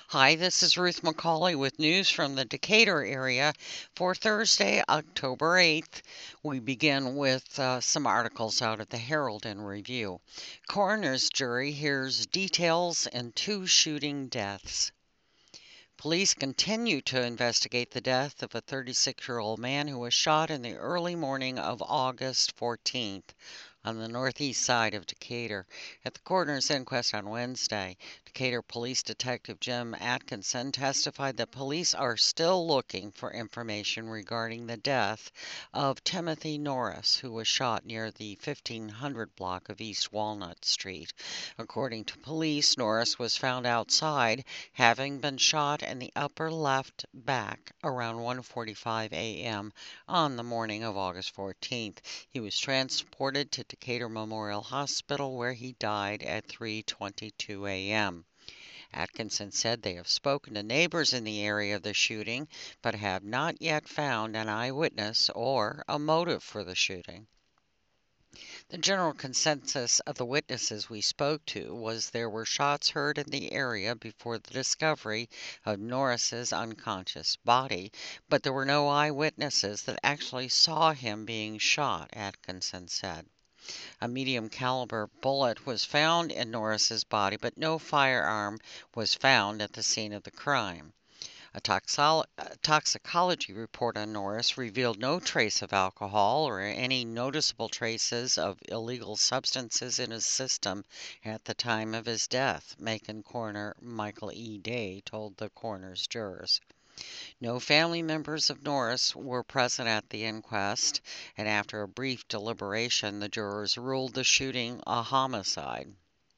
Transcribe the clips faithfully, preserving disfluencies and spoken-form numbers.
Hi, this is Ruth McCauley with news from the Decatur area for Thursday, October eighth. We begin with uh, some articles out of the Herald and Review. Coroner's jury hears details in two shooting deaths. Police continue to investigate the death of a thirty-six-year-old man who was shot in the early morning of August fourteenth on the northeast side of Decatur. At the coroner's inquest on Wednesday, Decatur Police Detective Jim Atkinson testified that police are still looking for information regarding the death of Timothy Norris, who was shot near the fifteen hundred block of East Walnut Street. According to police, Norris was found outside, having been shot in the upper left back around one forty-five a m on the morning of August fourteenth. He was transported to Decatur Memorial Hospital, where he died at three twenty-two a m Atkinson said they have spoken to neighbors in the area of the shooting, but have not yet found an eyewitness or a motive for the shooting. The general consensus of the witnesses we spoke to was there were shots heard in the area before the discovery of Norris's unconscious body, but there were no eyewitnesses that actually saw him being shot, Atkinson said. A medium caliber bullet was found in Norris's body, but no firearm was found at the scene of the crime. A toxolo- toxicology report on Norris revealed no trace of alcohol or any noticeable traces of illegal substances in his system at the time of his death, Macon coroner Michael E. Day told the coroner's jurors. No family members of Norris were present at the inquest, and after a brief deliberation, the jurors ruled the shooting a homicide.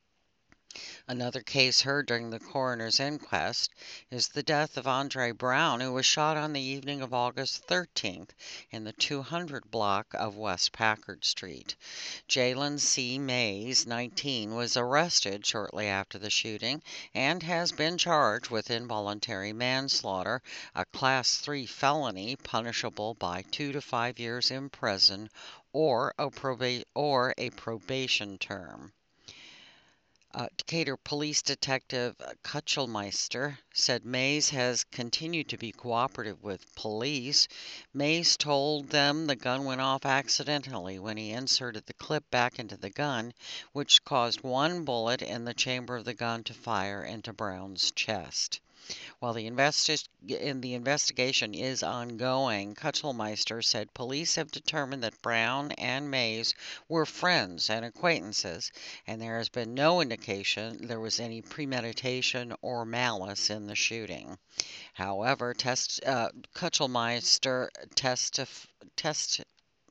Another case heard during the coroner's inquest is the death of Andre Brown, who was shot on the evening of August thirteenth in the two hundred block of West Packard Street. Jalen C. Mays, nineteen, was arrested shortly after the shooting and has been charged with involuntary manslaughter, a Class three felony punishable by two to five years in prison or a, proba- or a probation term. Uh, Decatur Police Detective Kutchelmeister said Mays has continued to be cooperative with police. Mays told them the gun went off accidentally when he inserted the clip back into the gun, which caused one bullet in the chamber of the gun to fire into Brown's chest. While the, investi- in the investigation is ongoing, Kutchelmeister said police have determined that Brown and Mays were friends and acquaintances, and there has been no indication there was any premeditation or malice in the shooting. However, test, uh, Kutchelmeister testif- test.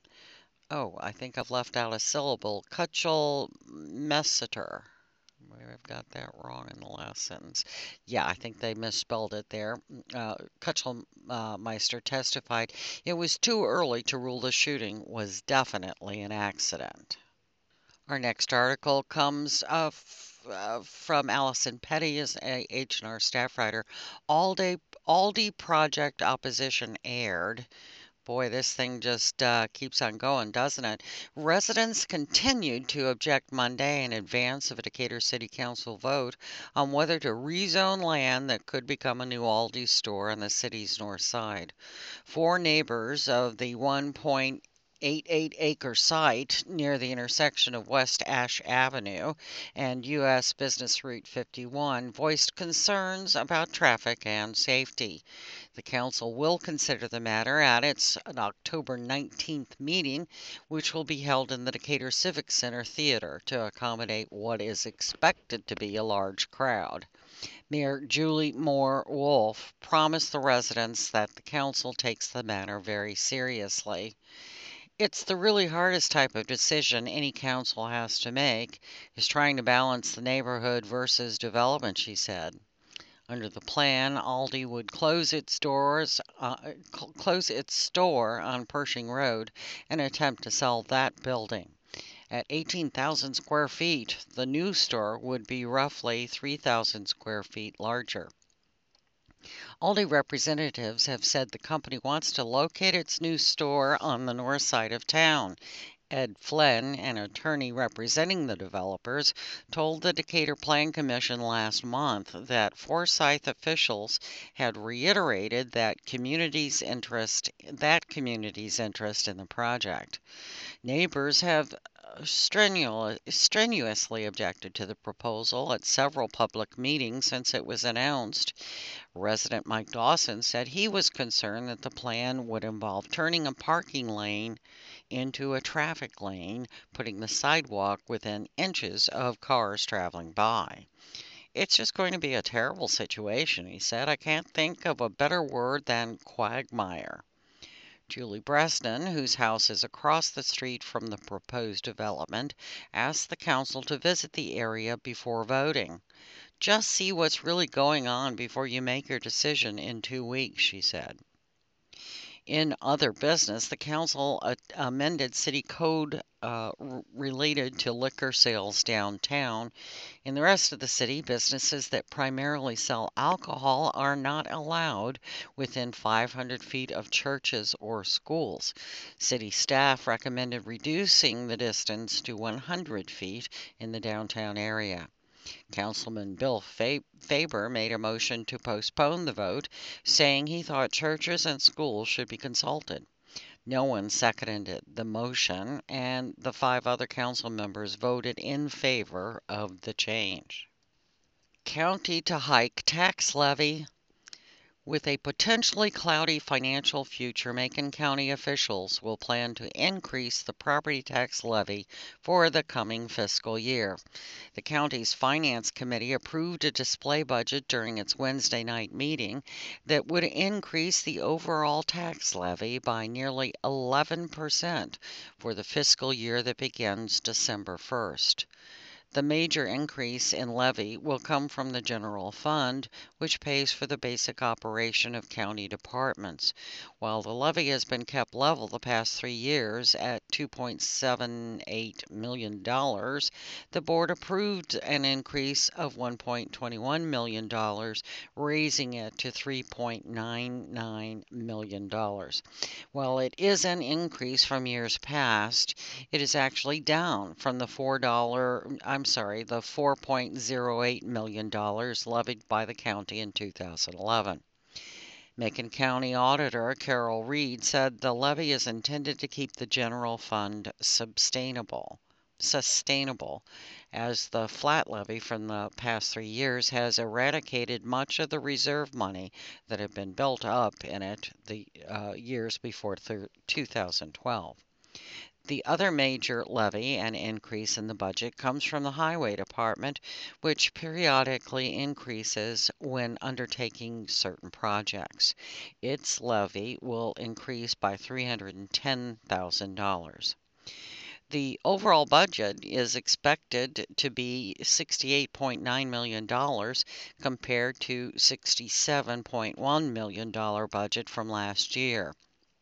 Oh, I think I've left out a syllable. Kutchelmeister. I've got that wrong in the last sentence. Yeah, I think they misspelled it there. Uh, Kutchelmeister testified it was too early to rule the shooting was definitely an accident. Our next article comes uh, f- uh, from Allison Petty, as a H and R staff writer. Aldi, Aldi project opposition aired. Boy, this thing just uh, keeps on going, doesn't it? Residents continued to object Monday in advance of a Decatur City Council vote on whether to rezone land that could become a new Aldi store on the city's north side. Four neighbors of the one point eight eight acre site near the intersection of West Ash Avenue and U S Business Route fifty-one voiced concerns about traffic and safety. The council will consider the matter at its October nineteenth meeting, which will be held in the Decatur Civic Center Theater to accommodate what is expected to be a large crowd. Mayor Julie Moore Wolf promised the residents that the council takes the matter very seriously. It's the really hardest type of decision any council has to make, is trying to balance the neighborhood versus development, she said. Under the plan, Aldi would close its doors, uh, cl- close its store on Pershing Road and attempt to sell that building. At eighteen thousand square feet, the new store would be roughly three thousand square feet larger. Aldi representatives have said the company wants to locate its new store on the north side of town. Ed Flynn, an attorney representing the developers, told the Decatur Plan Commission last month that Forsyth officials had reiterated that community's interest that community's interest in the project. Neighbors have uh, strenu- strenuously objected to the proposal at several public meetings since it was announced. Resident Mike Dawson said he was concerned that the plan would involve turning a parking lane into a traffic lane, putting the sidewalk within inches of cars traveling by. It's just going to be a terrible situation, he said. I can't think of a better word than quagmire. Julie Breston, whose house is across the street from the proposed development, asked the council to visit the area before voting. Just see what's really going on before you make your decision in two weeks, she said. In other business, the council uh, amended city code uh, r- related to liquor sales downtown. In the rest of the city, businesses that primarily sell alcohol are not allowed within five hundred feet of churches or schools. City staff recommended reducing the distance to one hundred feet in the downtown area. Councilman Bill Fa- Faber made a motion to postpone the vote, saying he thought churches and schools should be consulted. No one seconded the motion, and the five other council members voted in favor of the change. County to hike tax levy. With a potentially cloudy financial future, Macon County officials will plan to increase the property tax levy for the coming fiscal year. The county's Finance Committee approved a display budget during its Wednesday night meeting that would increase the overall tax levy by nearly eleven percent for the fiscal year that begins December first. The major increase in levy will come from the general fund, which pays for the basic operation of county departments. While the levy has been kept level the past three years at two point seven eight million dollars, the board approved an increase of one point two one million dollars, raising it to three point nine nine million dollars. While it is an increase from years past, it is actually down from the four dollar I'm sorry, the four point zero eight million dollars levied by the county in two thousand eleven. Macon County Auditor Carol Reed said the levy is intended to keep the general fund sustainable. Sustainable, as the flat levy from the past three years has eradicated much of the reserve money that had been built up in it the uh, years before thir- two thousand twelve. The other major levy and increase in the budget comes from the Highway Department, which periodically increases when undertaking certain projects. Its levy will increase by three hundred ten thousand dollars. The overall budget is expected to be sixty-eight point nine million dollars compared to sixty-seven point one million dollars budget from last year.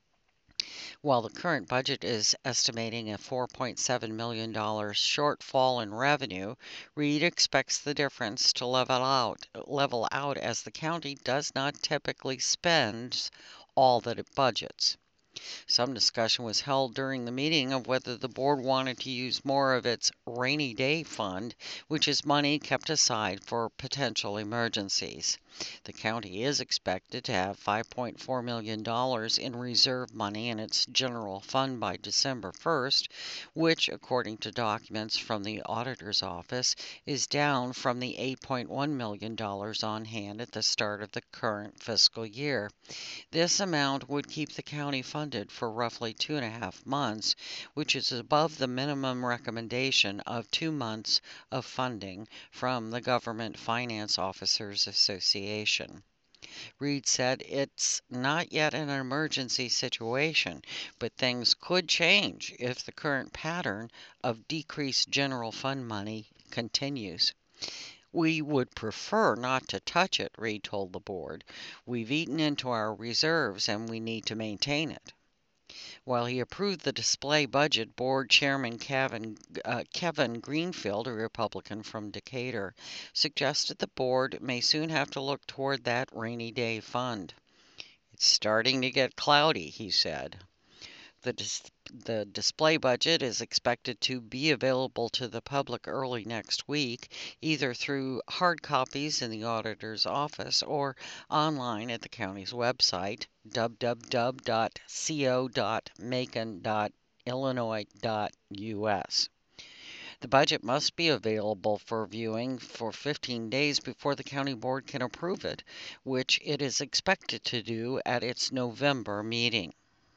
While the current budget is estimating a four point seven million dollars shortfall in revenue, Reed expects the difference to level out, level out as the county does not typically spend all that it budgets. Some discussion was held during the meeting of whether the board wanted to use more of its rainy day fund, which is money kept aside for potential emergencies. The county is expected to have five point four million dollars in reserve money in its general fund by December first, which, according to documents from the auditor's office, is down from the eight point one million dollars on hand at the start of the current fiscal year. This amount would keep the county funded for roughly two and a half months, which is above the minimum recommendation of two months of funding from the Government Finance Officers Association. Reed said it's not yet an emergency situation, but things could change if the current pattern of decreased general fund money continues. We would prefer not to touch it, Reed told the board. We've eaten into our reserves and we need to maintain it. While he approved the display budget, board chairman Kevin, uh, Kevin Greenfield, a Republican from Decatur, suggested the board may soon have to look toward that rainy day fund. It's starting to get cloudy, he said. The, dis- the display budget is expected to be available to the public early next week, either through hard copies in the auditor's office or online at the county's website, w w w dot co dot macon dot illinois dot u s. The budget must be available for viewing for fifteen days before the county board can approve it, which it is expected to do at its November meeting.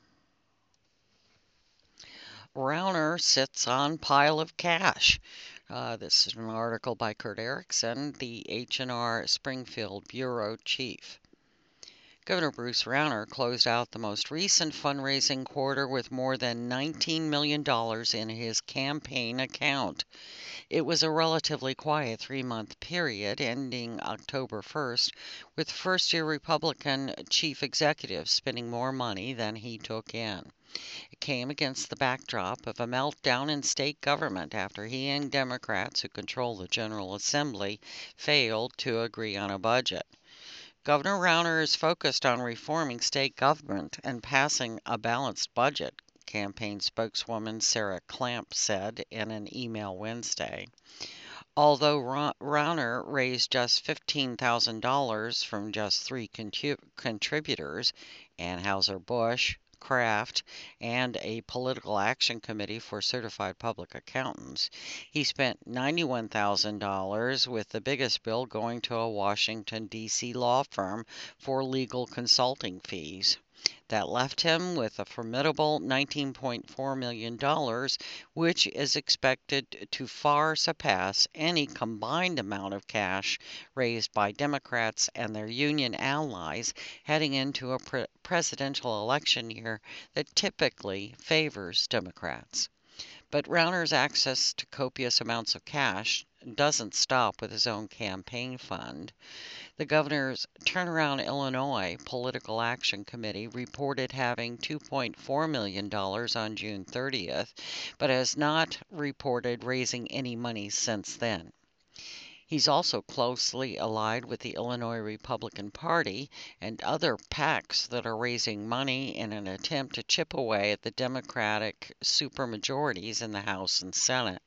Rauner sits on pile of cash. Uh, this is an article by Kurt Erickson, the H and R Springfield Bureau Chief. Governor Bruce Rauner closed out the most recent fundraising quarter with more than nineteen million dollars in his campaign account. It was a relatively quiet three-month period ending October first, with first-year Republican chief executive spending more money than he took in. It came against the backdrop of a meltdown in state government after he and Democrats who control the General Assembly failed to agree on a budget. Governor Rauner is focused on reforming state government and passing a balanced budget, campaign spokeswoman Sarah Clamp said in an email Wednesday. Although Rauner raised just fifteen thousand dollars from just three contu- contributors, Anheuser-Busch, Kraft, and a political action committee for certified public accountants, he spent ninety-one thousand dollars, with the biggest bill going to a Washington, D C law firm for legal consulting fees. That left him with a formidable nineteen point four million dollars, which is expected to far surpass any combined amount of cash raised by Democrats and their union allies heading into a pre- presidential election year that typically favors Democrats. But Rauner's access to copious amounts of cash doesn't stop with his own campaign fund. The governor's Turnaround Illinois Political Action Committee reported having two point four million dollars on June thirtieth, but has not reported raising any money since then. He's also closely allied with the Illinois Republican Party and other PACs that are raising money in an attempt to chip away at the Democratic supermajorities in the House and Senate.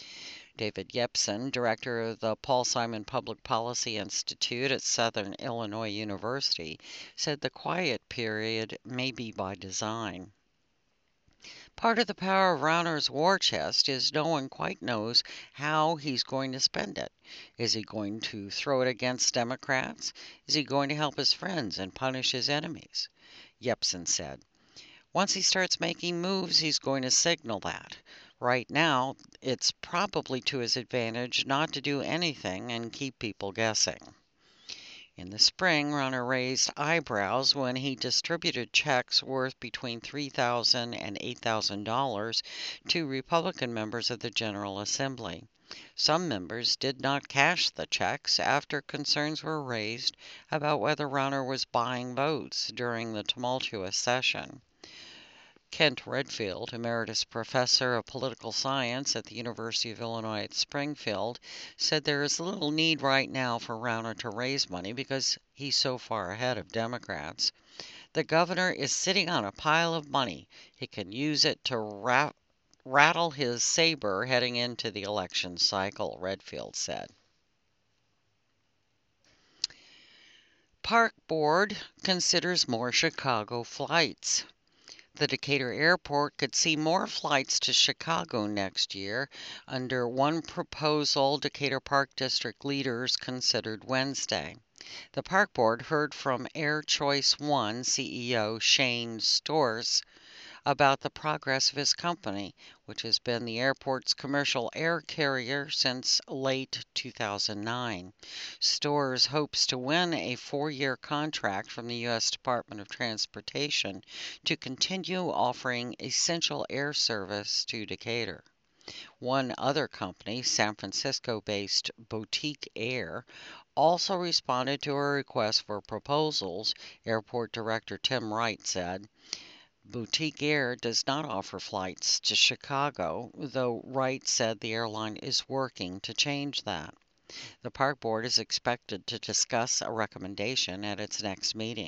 David Yepsen, director of the Paul Simon Public Policy Institute at Southern Illinois University, said the quiet period may be by design. Part of the power of Rauner's war chest is no one quite knows how he's going to spend it. Is he going to throw it against Democrats? Is he going to help his friends and punish his enemies? Yepsen said. Once he starts making moves, he's going to signal that. Right now, it's probably to his advantage not to do anything and keep people guessing. In the spring, Rauner raised eyebrows when he distributed checks worth between three thousand dollars and eight thousand dollars to Republican members of the General Assembly. Some members did not cash the checks after concerns were raised about whether Rauner was buying votes during the tumultuous session. Kent Redfield, Emeritus Professor of Political Science at the University of Illinois at Springfield, said there is little need right now for Rauner to raise money because he's so far ahead of Democrats. The governor is sitting on a pile of money. He can use it to ra- rattle his saber heading into the election cycle, Redfield said. Park Board considers more Chicago flights. The Decatur Airport could see more flights to Chicago next year under one proposal Decatur Park District leaders considered Wednesday. The Park Board heard from Air Choice One C E O Shane Storrs about the progress of his company, which has been the airport's commercial air carrier since late two thousand nine. Storrs hopes to win a four-year contract from the U S Department of Transportation to continue offering essential air service to Decatur. One other company, San Francisco-based Boutique Air, also responded to a request for proposals, Airport Director Tim Wright said. Boutique Air does not offer flights to Chicago, though Wright said the airline is working to change that. The Park Board is expected to discuss a recommendation at its next meeting.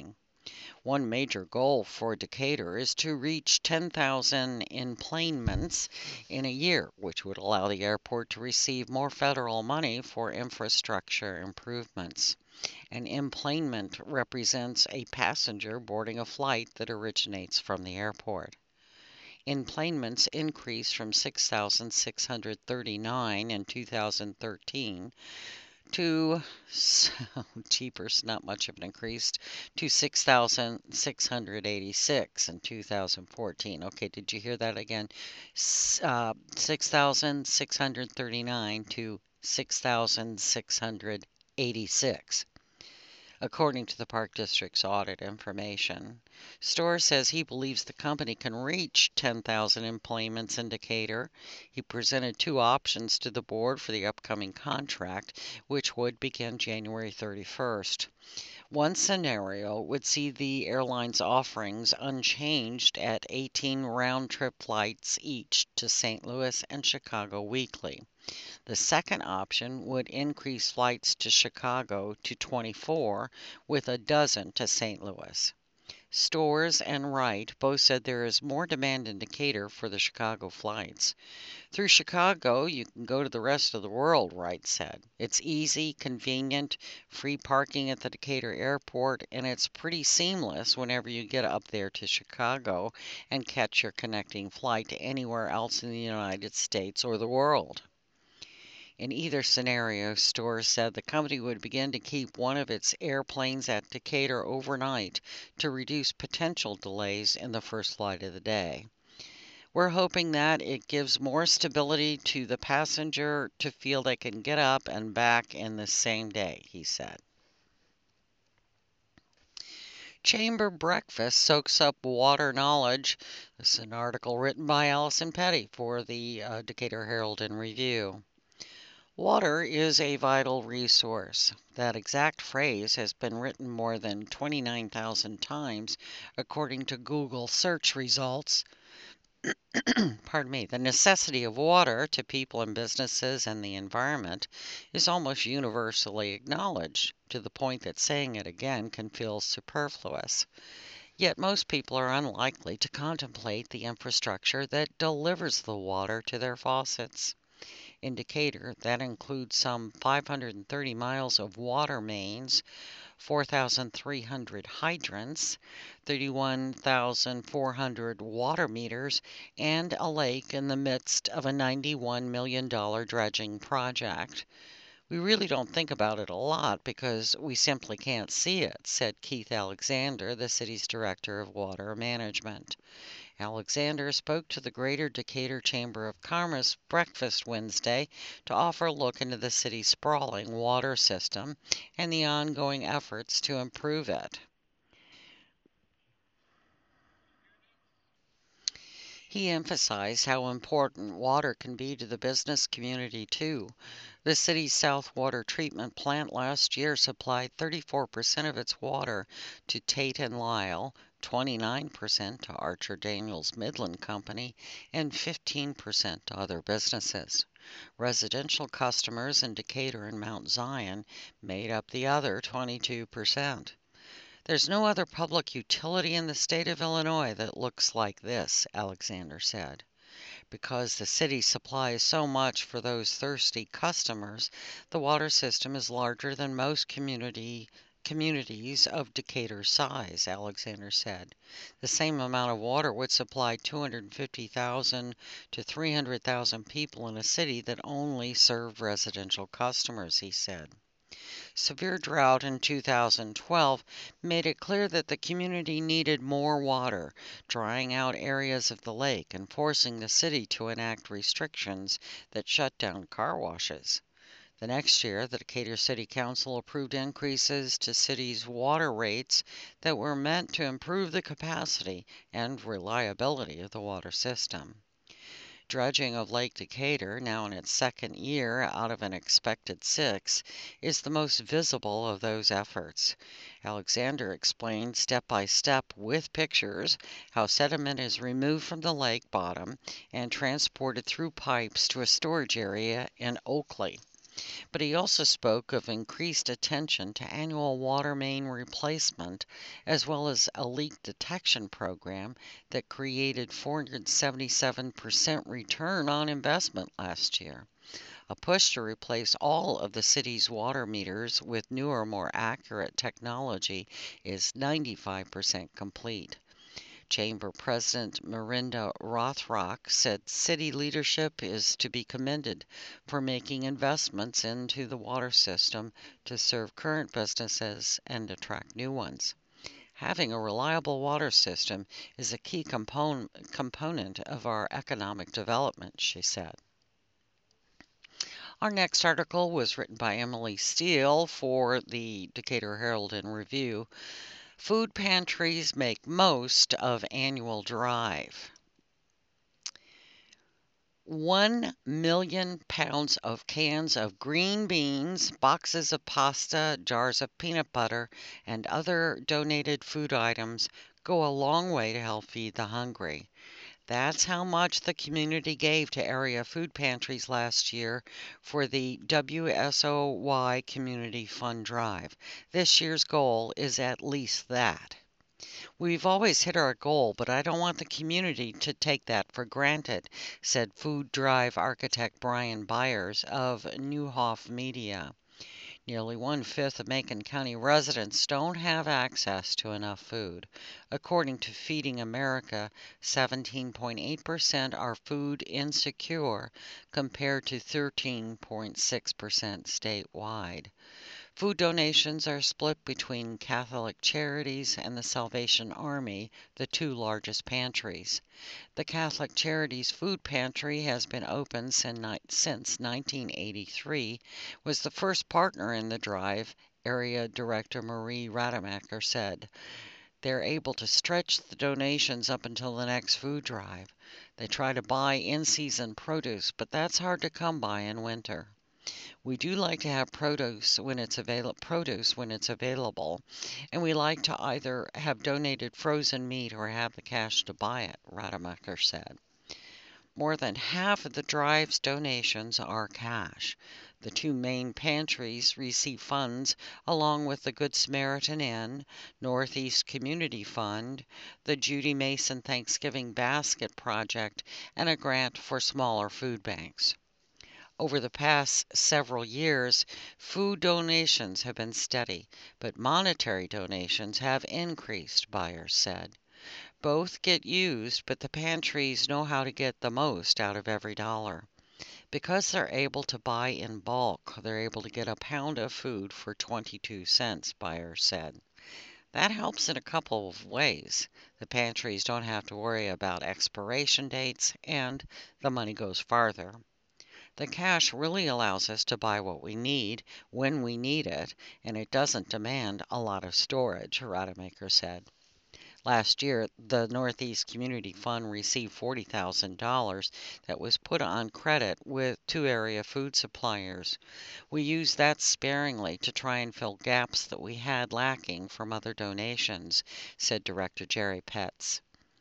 One major goal for Decatur is to reach ten thousand enplanements in a year, which would allow the airport to receive more federal money for infrastructure improvements. An enplanement represents a passenger boarding a flight that originates from the airport. Enplanements increased from six thousand six hundred thirty-nine in two thousand thirteen to, oh, cheapers, not much of an increase, to six thousand six hundred eighty-six in two thousand fourteen. Okay, did you hear that again? S- Uh, six thousand six hundred thirty-nine to six thousand six hundred eighty-six, according to the Park District's audit information. Storr says he believes the company can reach ten thousand employments in Decatur. He presented two options to the board for the upcoming contract, which would begin January thirty-first. One scenario would see the airline's offerings unchanged at eighteen round-trip flights each to Saint Louis and Chicago weekly. The second option would increase flights to Chicago to twenty-four, with a dozen to Saint Louis. Storrs and Wright both said there is more demand in Decatur for the Chicago flights. Through Chicago, you can go to the rest of the world, Wright said. It's easy, convenient, free parking at the Decatur airport, and it's pretty seamless whenever you get up there to Chicago and catch your connecting flight to anywhere else in the United States or the world. In either scenario, Storrs said the company would begin to keep one of its airplanes at Decatur overnight to reduce potential delays in the first flight of the day. We're hoping that it gives more stability to the passenger to feel they can get up and back in the same day, he said. Chamber breakfast soaks up water knowledge. This is an article written by Allison Petty for the uh, Decatur Herald and Review. Water is a vital resource. That exact phrase has been written more than twenty-nine thousand times, according to Google search results. Pardon me. The necessity of water to people and businesses and the environment is almost universally acknowledged, to the point that saying it again can feel superfluous. Yet most people are unlikely to contemplate the infrastructure that delivers the water to their faucets. In Decatur, that includes some five hundred thirty miles of water mains, four thousand three hundred hydrants, thirty-one thousand four hundred water meters, and a lake in the midst of a ninety-one million dollars dredging project. We really don't think about it a lot because we simply can't see it, said Keith Alexander, the city's director of water management. Alexander spoke to the Greater Decatur Chamber of Commerce breakfast Wednesday to offer a look into the city's sprawling water system and the ongoing efforts to improve it. He emphasized how important water can be to the business community, too. The city's South Water Treatment Plant last year supplied thirty-four percent of its water to Tate and Lyle, twenty-nine percent to Archer Daniels Midland Company, and fifteen percent to other businesses. Residential customers in Decatur and Mount Zion made up the other twenty-two percent. There's no other public utility in the state of Illinois that looks like this, Alexander said. Because the city supplies so much for those thirsty customers, the water system is larger than most community communities of Decatur's size, Alexander said. The same amount of water would supply two hundred fifty thousand to three hundred thousand people in a city that only served residential customers, he said. Severe drought in two thousand twelve made it clear that the community needed more water, drying out areas of the lake and forcing the city to enact restrictions that shut down car washes. The next year, the Decatur City Council approved increases to city's water rates that were meant to improve the capacity and reliability of the water system. Dredging of Lake Decatur, now in its second year out of an expected six, is the most visible of those efforts. Alexander explained step by step with pictures how sediment is removed from the lake bottom and transported through pipes to a storage area in Oakley. But he also spoke of increased attention to annual water main replacement, as well as a leak detection program that created four hundred seventy-seven percent return on investment last year. A push to replace all of the city's water meters with newer, more accurate technology is ninety-five percent complete. Chamber President Mirinda Rothrock said city leadership is to be commended for making investments into the water system to serve current businesses and attract new ones. Having a reliable water system is a key compon- component of our economic development, she said. Our next article was written by Emily Steele for the Decatur Herald and Review. Food pantries make most of annual drive. One million pounds of cans of green beans, boxes of pasta, jars of peanut butter, and other donated food items go a long way to help feed the hungry. That's how much the community gave to area food pantries last year for the W S O Y Community Fund Drive. This year's goal is at least that. We've always hit our goal, but I don't want the community to take that for granted, said Food Drive architect Brian Byers of Newhoff Media. Nearly one-fifth of Macon County residents don't have access to enough food. According to Feeding America, seventeen point eight percent are food insecure compared to thirteen point six percent statewide. Food donations are split between Catholic Charities and the Salvation Army, the two largest pantries. The Catholic Charities Food Pantry has been open since nineteen eighty-three, was the first partner in the drive, Area Director Marie Rademacher said. They're able to stretch the donations up until the next food drive. They try to buy in-season produce, but that's hard to come by in winter. We do like to have produce when it's avail- produce when it's available, and we like to either have donated frozen meat or have the cash to buy it, Rademacher said. More than half of the drive's donations are cash. The two main pantries receive funds along with the Good Samaritan Inn, Northeast Community Fund, the Judy Mason Thanksgiving Basket Project, and a grant for smaller food banks. Over the past several years, food donations have been steady, but monetary donations have increased, Byers said. Both get used, but the pantries know how to get the most out of every dollar. Because they're able to buy in bulk, they're able to get a pound of food for twenty-two cents, Byers said. That helps in a couple of ways. The pantries don't have to worry about expiration dates, and the money goes farther. The cash really allows us to buy what we need when we need it, and it doesn't demand a lot of storage, Rademacher said. Last year, the Northeast Community Fund received forty thousand dollars that was put on credit with two area food suppliers. We used that sparingly to try and fill gaps that we had lacking from other donations, said Director Jerry Petz.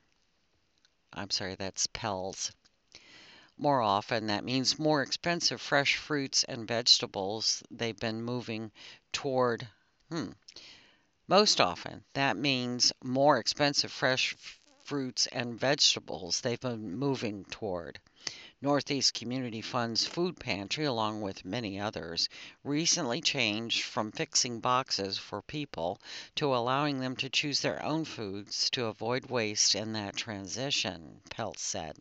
I'm sorry, that's Pels. More often, that means more expensive fresh fruits and vegetables they've been moving toward. Hmm. Most often, that means more expensive fresh fruits and vegetables they've been moving toward. Northeast Community Fund's food pantry, along with many others, recently changed from fixing boxes for people to allowing them to choose their own foods to avoid waste in that transition, Peltz said.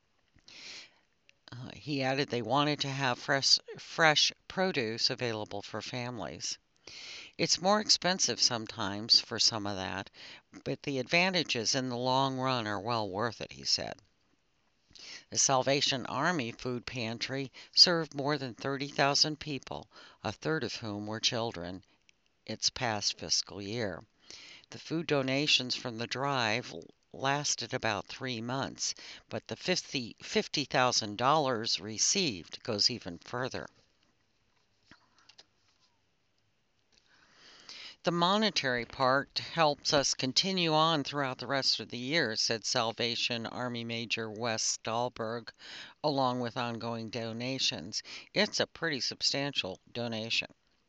Uh, he added they wanted to have fresh, fresh produce available for families. It's more expensive sometimes for some of that, but the advantages in the long run are well worth it, he said. The Salvation Army Food Pantry served more than thirty thousand people, a third of whom were children, its past fiscal year. The food donations from the drive lasted about three months, but the fifty thousand dollars received goes even further. The monetary part helps us continue on throughout the rest of the year, said Salvation Army Major Wes Dahlberg, along with ongoing donations. It's a pretty substantial donation.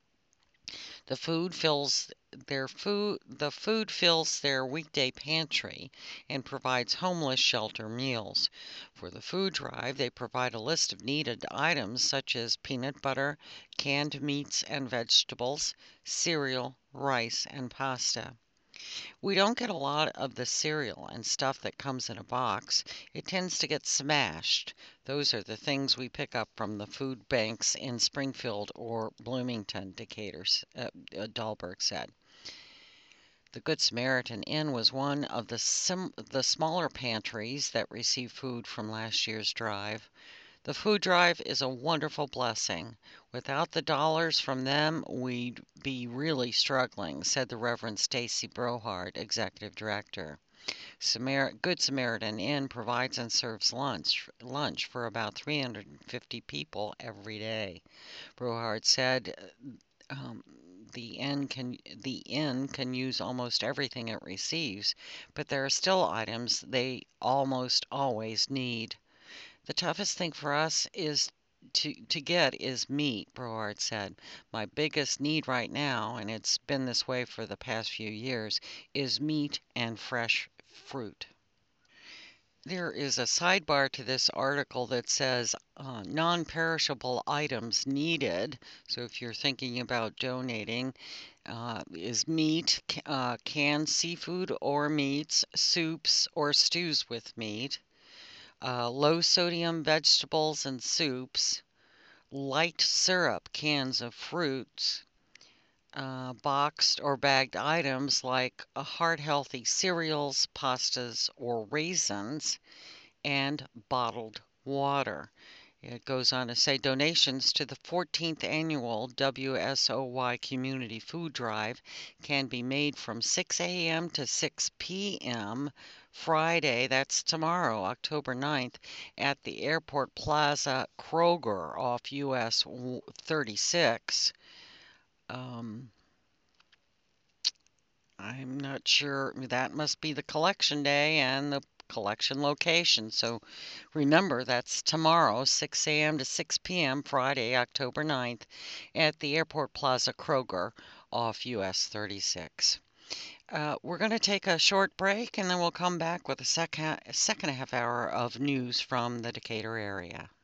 The food fills their food the food fills their weekday pantry and provides homeless shelter meals. For the food drive, they provide a list of needed items such as peanut butter, canned meats and vegetables, cereal, rice, and pasta. We don't get a lot of the cereal and stuff that comes in a box. It tends to get smashed. Those are the things we pick up from the food banks in Springfield or Bloomington, Decatur, uh, uh, Dahlberg said. The Good Samaritan Inn was one of the, sim- the smaller pantries that received food from last year's drive. The food drive is a wonderful blessing. Without the dollars from them, we'd be really struggling, said the Reverend Stacy Brohard, Executive Director. Samar- Good Samaritan Inn provides and serves lunch, lunch for about three hundred fifty people every day. Brohard said um, the inn can the inn can use almost everything it receives, but there are still items they almost always need. The toughest thing for us is to to get is meat, Brohard said. My biggest need right now, and it's been this way for the past few years, is meat and fresh fruit. There is a sidebar to this article that says uh, non perishable items needed. So if you're thinking about donating, uh, is meat, ca- uh, canned seafood or meats, soups or stews with meat, uh, low sodium vegetables and soups, light syrup cans of fruits, uh, boxed or bagged items like uh, heart healthy cereals, pastas, or raisins, and bottled water. It goes on to say donations to the fourteenth annual W S O Y Community Food Drive can be made from six a m to six p m Friday, that's tomorrow, October ninth, at the Airport Plaza Kroger off U S thirty-six. Um, I'm not sure. That must be the collection day and the collection location. So remember, that's tomorrow, six a m to six p m, Friday, October ninth, at the Airport Plaza Kroger off U S thirty-six. Uh, we're going to take a short break and then we'll come back with a second, second half hour of news from the Decatur area.